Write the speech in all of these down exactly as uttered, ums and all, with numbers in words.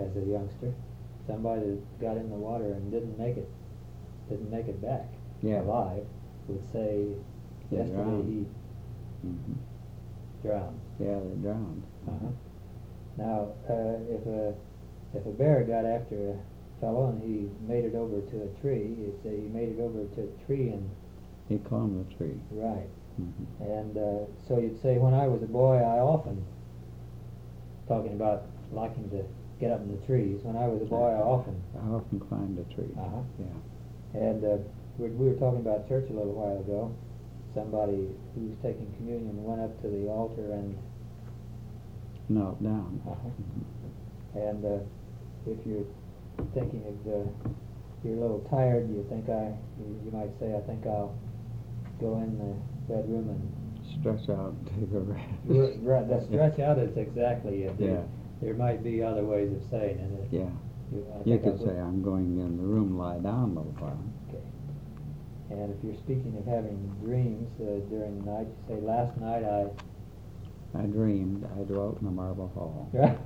as a youngster. Somebody that got in the water and didn't make it, didn't make it back Yeah. alive, would say, They yesterday drowned. he hmm drowned. Yeah, they drowned. Uh-huh. Now, uh, if a if a bear got after a fellow and he made it over to a tree, he'd say he made it over to a tree and He climbed the tree. right. hmm And uh, so you'd say, when I was a boy, I often, talking about liking to get up in the trees, when I was a boy, I often, I often climbed a tree. uh-huh. Yeah. And uh, we, we were talking about church a little while ago. Somebody who was taking communion went up to the altar and, Knelt down. uh-huh. Mhm. and uh, if you're thinking of, uh, you're a little tired, you think I, you, you might say, I think I'll go in the bedroom and Stretch out and take a rest. R- right, the stretch out is exactly it. There, Yeah. there might be other ways of saying it. Yeah. You, I You think I could would- say, I'm going in the room, lie down a little while. Okay. And if you're speaking of having dreams uh, during the night, you say, last night I... I dreamed I dwelt in a marble hall. Right.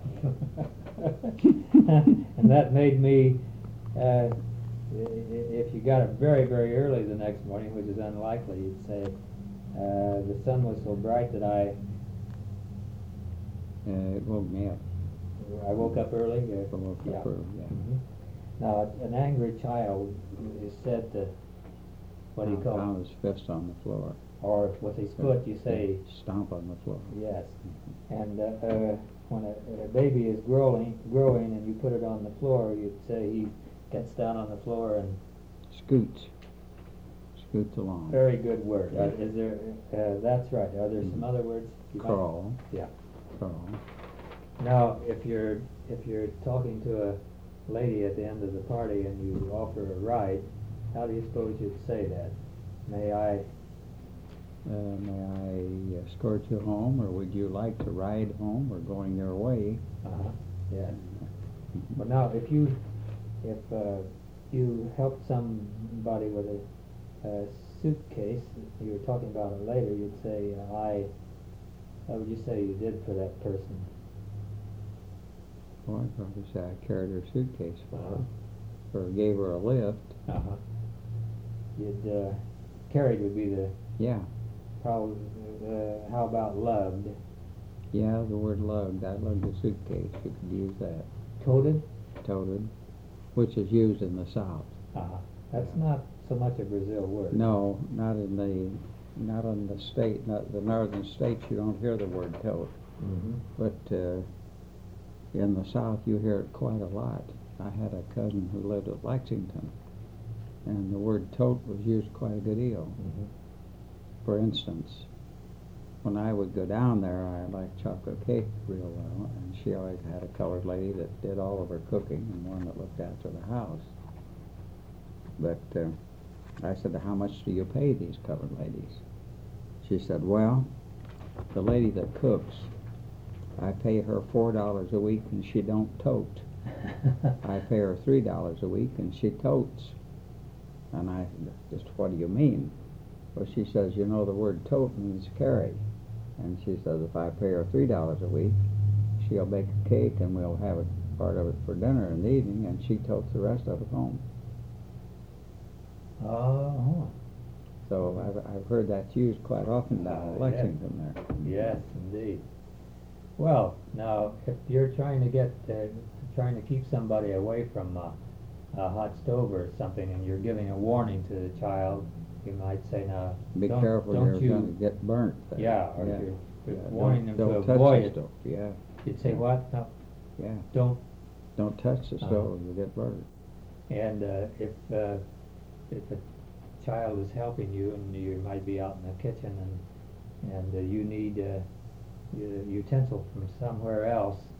And that made me, uh, i- i- if you got up very, very early the next morning, which is unlikely, you'd say, uh, the sun was so bright that I, Uh, it woke me up. I woke up early. Uh, I woke yeah. up early, yeah. Mhm. Now, an angry child is said to, what do you call Pound it? his fist on the floor. Or with his foot, you say, Stomp on the floor. yes. And uh, uh, when a, a baby is growing, growing and you put it on the floor, you'd say he gets down on the floor and, Scoots. Scoots along. very good word. Uh, is there, uh, that's right. Are there some Mhm. other words? you might- Crawl. Yeah. Crawl. Now, if you're, if you're talking to a lady at the end of the party and you offer a ride, how do you suppose you'd say that? May I, Uh, may I escort you home, or would you like to ride home? We're going your way. uh-huh, yes. Mhm. Well, now, if you, if uh, you helped somebody with a, a suitcase, you were talking about it later, you'd say, uh, I, what would you say you did for that person? Well, I'd probably say I carried her suitcase for Uh-huh. her, or gave her a lift. Uh-huh. You'd, uh, carried would be the, Yeah. probably, uh, how about loved? Yeah, the word lugged. I lugged a suitcase. You could use that. Toted? Toted, which is used in the South. Uh-huh. That's not so much a Brazil word. No, not in the, not in the state, not the northern states. You don't hear the word tote, Mm-hmm. but uh, in the South you hear it quite a lot. I had a cousin who lived at Lexington, and the word tote was used quite a good deal. Mm-hmm. For instance, when I would go down there, I liked chocolate cake real well, and she always had a colored lady that did all of her cooking and one that looked after the house. But uh, I said, how much do you pay these colored ladies? She said, well, the lady that cooks, I pay her four dollars a week and she don't tote. I pay her three dollars a week and she totes. And I said, just what do you mean? Well, she says, you know, the word tote means carry. And she says, if I pay her three dollars a week, she'll bake a cake and we'll have a part of it for dinner in the evening, and she totes the rest of it home. Oh, So I've, I've heard that used quite often down at Uh, yeah. Lexington there. yes, indeed. Well, now, if you're trying to get, uh, trying to keep somebody away from uh, a hot stove or something, and you're giving a warning to the child, you might say, now, Be don't, careful, don't you're you, going to get burnt there. yeah, or yeah. if you're, you're Yeah, warning don't, them don't to touch avoid the it, stove. Yeah, you'd say, what? No, yeah. don't. Don't touch the Uh-huh. stove, you'll get burnt. And uh, if uh, if a child is helping you and you might be out in the kitchen and and uh, you need uh, u- utensil from somewhere else,